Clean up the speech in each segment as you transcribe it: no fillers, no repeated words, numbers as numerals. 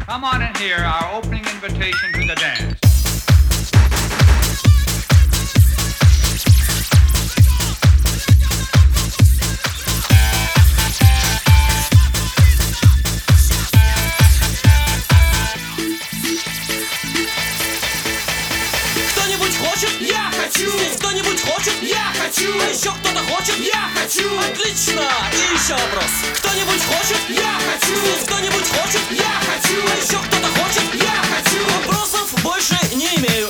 Come on and hear our opening invitation to the dance. Кто-нибудь хочет? Я хочу! Здесь кто-нибудь хочет? Я хочу! А еще кто-то хочет? Я хочу! Отлично! И еще вопрос. Кто-нибудь хочет? Я хочу! Здесь кто-нибудь хочет? Я хочу! А еще кто-то хочет? Я хочу! Вопросов больше не имею.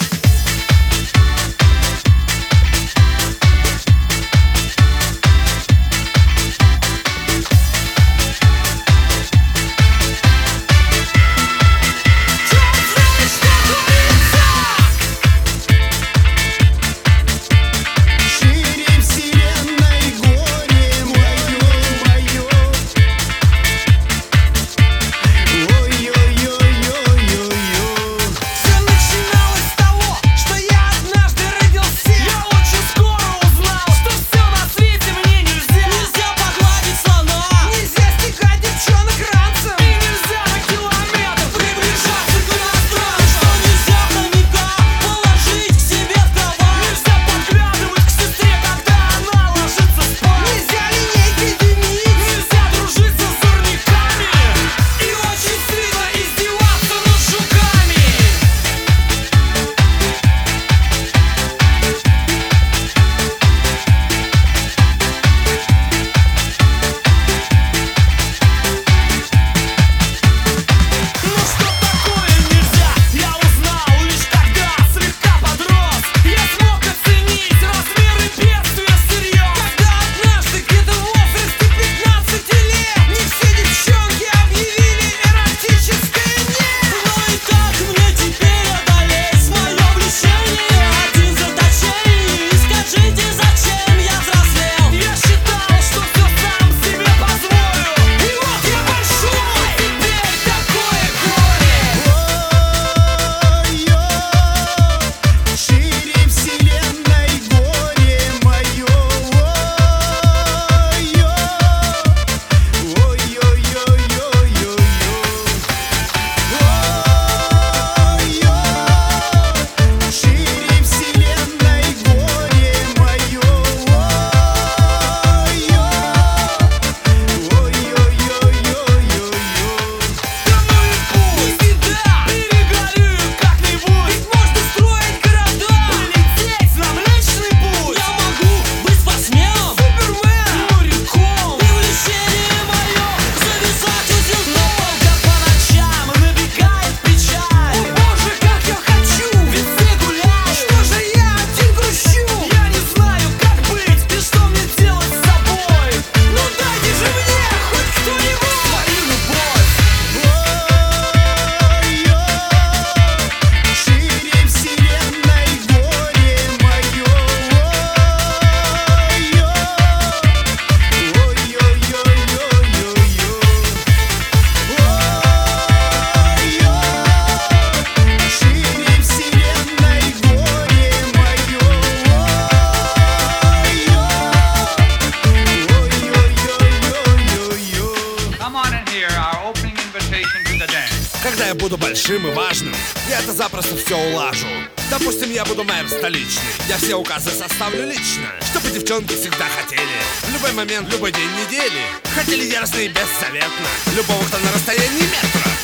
Когда я буду большим и важным, я это запросто все улажу. Допустим, я буду мэром столичный, я все указы составлю лично, чтобы девчонки всегда хотели. В любой момент, любой день недели хотели яростно и беззаветно любого, кто на расстоянии метра.